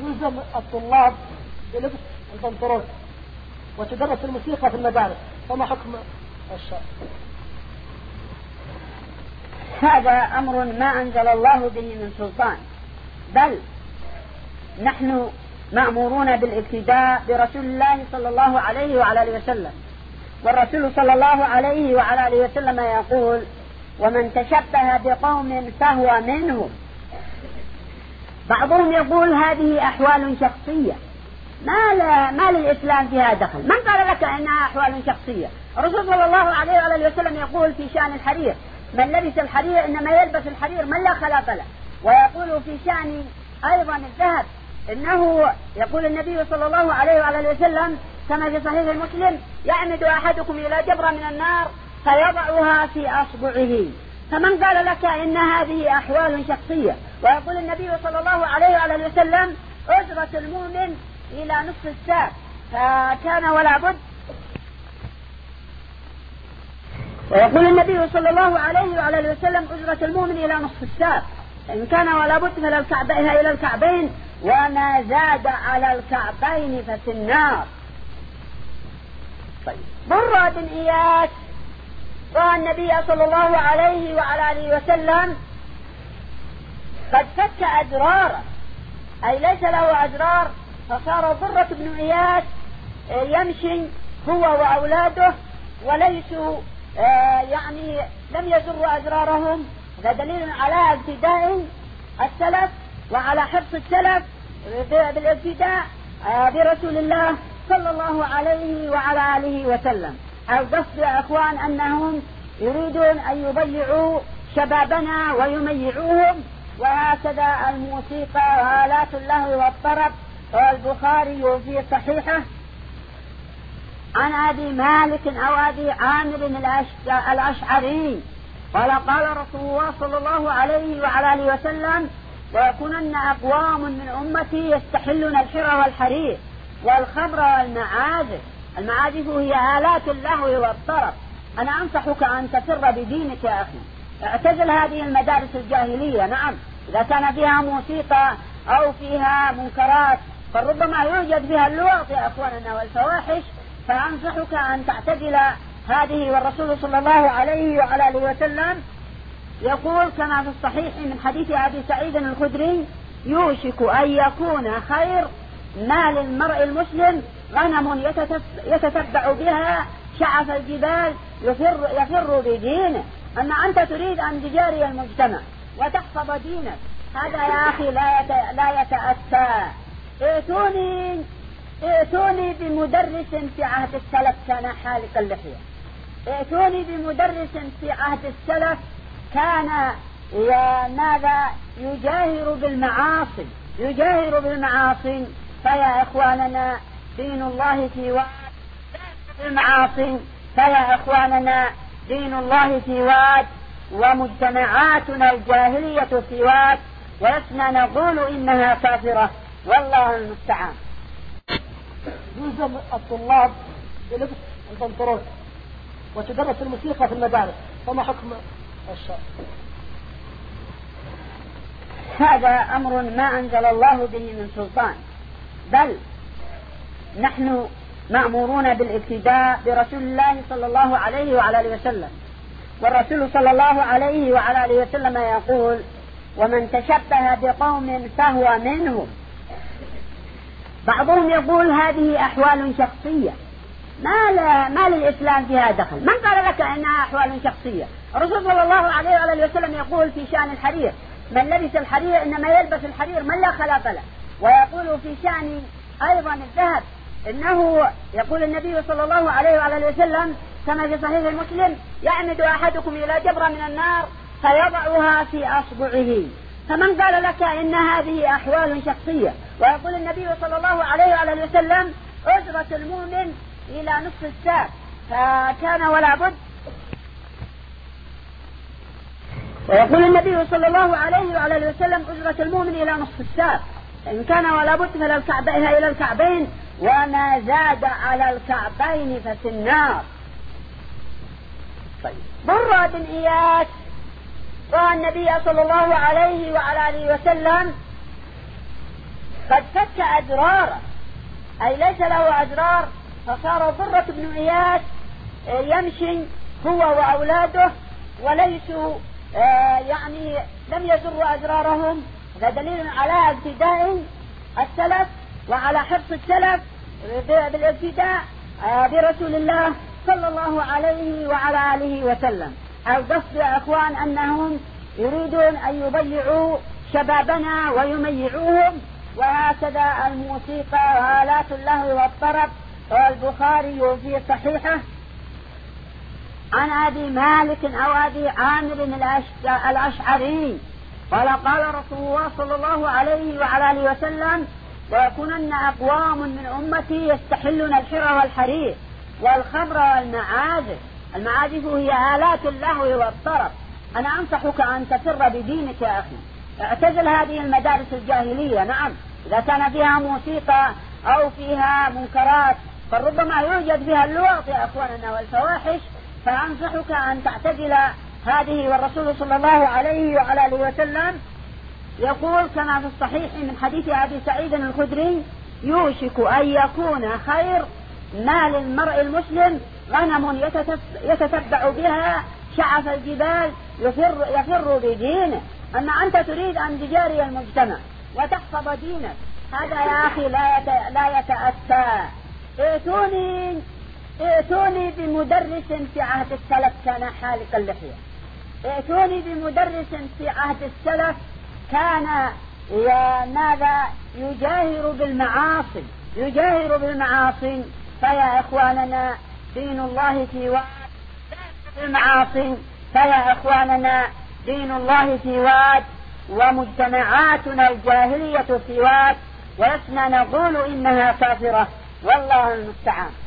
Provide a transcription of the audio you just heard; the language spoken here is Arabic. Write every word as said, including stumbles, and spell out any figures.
يلزم الطلاب بلبس البنطلون وتدرس الموسيقى في المدارس، فما حكم الشرع؟ هذا أمر ما أنزل الله به من سلطان، بل نحن مأمورون بالاقتداء برسول الله صلى الله عليه وعلى آله وسلم، والرسول صلى الله عليه وعلى آله وسلم يقول: ومن تشبه بقوم فهو منهم. بعضهم يقول هذه أحوال شخصية، ما, لا ما للإسلام فيها دخل. من قال لك أنها أحوال شخصية؟ الرسول صلى الله عليه وعلى آله وسلم يقول في شأن الحرير: من لبس الحرير إنما يلبس الحرير من لا خلاق له. ويقول في شأن أيضا الذهب إنه يقول النبي صلى الله عليه وعلى آله وسلم كما في صحيح المسلم: يعمد أحدكم إلى جبرة من النار فيضعها في أصبعه. فمن قال لك إن هذه أحوال شخصية؟ ويقول النبي صلى الله عليه وعلى آله وسلم: أجرة المؤمن إلى نصف الساق. فكان ولا بد. ويقول النبي صلى الله عليه وعلى آله وسلم: أجرة المؤمن إلى نصف الساق، إن كان ولا بد فإلى الكعبين إلى الكعبين، وما زاد على الكعبين ففي النار. طيب، برة بن إياس رأى النبي صلى الله عليه وعلى آله وسلم قد فك أجراره، أي ليس له أجرار، فصار برة بن إياس يمشي هو وأولاده وليسوا آه يعني لم يجروا أجرارهم. هذا دليل على اقتداء السلف وعلى حفظ السلف بالاقتداء آه برسول الله صلى الله عليه وعلى آله وسلم. القصد يا أخوان أنهم يريدون أن يضيعوا شبابنا ويميعوهم، وهكذا الموسيقى وآلات اللهو والطرب. والبخاري في صحيحه عن أبي مالك أو أبي عامر الأشعري قال: قال رسول الله صلى الله عليه وعلى آله وسلم: ويكونن أقوام من أمتي يستحلون الحر والحرير والخمر والمعازف. المعازف هي آلات اللهو والطرب. أنا أنصحك أن تفر بدينك يا أخي، اعتزل هذه المدارس الجاهلية. نعم، إذا كان فيها موسيقى أو فيها منكرات فربما يوجد فيها اللواط يا أخواننا والفواحش، فأنصحك أن تعتزل هذه. والرسول صلى الله عليه وعلى آله وسلم يقول كما في الصحيح من حديث أبي سعيد الخدري: يوشك أن يكون خير ما للمرء المسلم غنم يتتبع بها شعف الجبال يفر, يفر بدينه. أما أنت تريد أن تجاري المجتمع وتحفظ دينك، هذا يا أخي لا يت... لا يتأتى. ائتوني ائتوني بمدرس في عهد السلف كان حالق اللحية، ائتوني بمدرس في عهد السلف كان ماذا يجاهر بالمعاصي يجاهر بالمعاصي. فيا إخواننا دين الله في واد المعاصي، فيا إخواننا دين الله في واد، ومجتمعاتنا الجاهلية في واد، ولسنا نقول إنها كافرة، والله المستعان. يلزم الطلاب بلبس البنطلون وتدرس الموسيقى في المدارس، فما حكم الشرع؟ هذا أمر ما أنزل الله به من سلطان، بل نحن مأمورون بالاقتداء برسول الله صلى الله عليه وعلى آله وسلم، والرسول صلى الله عليه وعلى آله وسلم يقول: ومن تشبه بقوم فهو منهم. بعضهم يقول هذه أحوال شخصية، ما, لا ما للإسلام فيها دخل. من قال لك أنها أحوال شخصية؟ الرسول صلى الله عليه وعلى آله وسلم يقول في شأن الحرير: من لبس الحرير إنما يلبس الحرير من لا خلاق له. ويقول في شأن أيضا الذهب إنه يقول النبي صلى الله عليه وعلى آله وسلم كما في صحيح المسلم: يعمد أحدكم إلى جبرة من النار فيضعها في أصبعه. فمن قال لك إن هذه أحوال شخصية؟ ويقول النبي صلى الله عليه وعلى آله وسلم: أجرة المؤمن إلى نصف الساق. فكان ولا بد. ويقول النبي صلى الله عليه وعلى آله وسلم: أجرة المؤمن إلى نصف الساق، إن كان ولا بد فإلى الكعبين إلى الكعبين، وما زاد على الكعبين ففي النار. طيب، برة بن إياس رأى النبي صلى الله عليه وعلى آله وسلم قد فك أدراره، أي ليس له أدرار، فصار ضرة بن إياس يمشي هو وأولاده وليسوا يعني لم يزروا أدرارهم. هذا دليل على ابتداء السلف وعلى حرص السلف بالابتداء برسول الله صلى الله عليه وعلى آله وسلم. القصد يا أخوان أنهم يريدون أن يضيعوا شبابنا ويميعوهم، وهكذا الموسيقى وآلات اللهو والطرب. والبخاري في صحيحه عن أبي مالك أو أبي عامر الأشعري قال قال رسول الله صلى الله عليه وعلى آله وسلم: ويكونن أقوام من أمتي يستحلون الحر والحرير والخمر والمعازف. المعازف هي آلات اللهو والطرب. أنا أنصحك أن تفر بدينك يا أخي، اعتزل هذه المدارس الجاهلية. نعم، إذا كان فيها موسيقى أو فيها منكرات فربما يوجد فيها اللواط يا أخواننا والفواحش، فأنصحك أن تعتزل هذه. والرسول صلى الله عليه وعلى آله وسلم يقول كما في الصحيح من حديث أبي سعيد الخدري: يوشك أن يكون خير ما للمرء المسلم غنم يتتبع بها شعف الجبال يفر, يفر بدينه. أما أنت تريد أن تجاري المجتمع وتحفظ دينك، هذا يا أخي لا يت... لا يتأتى. ائتوني ائتوني بمدرس في عهد السلف كان حالق اللحية، ائتوني بمدرس في عهد السلف كان يا ماذا يجاهر بالمعاصي يجاهر بالمعاصي. فيا إخواننا دين الله في واد المعاصي، فيا إخواننا دين الله في واد، ومجتمعاتنا الجاهلية في واد، ولسنا نقول إنها كافرة، والله المستعان.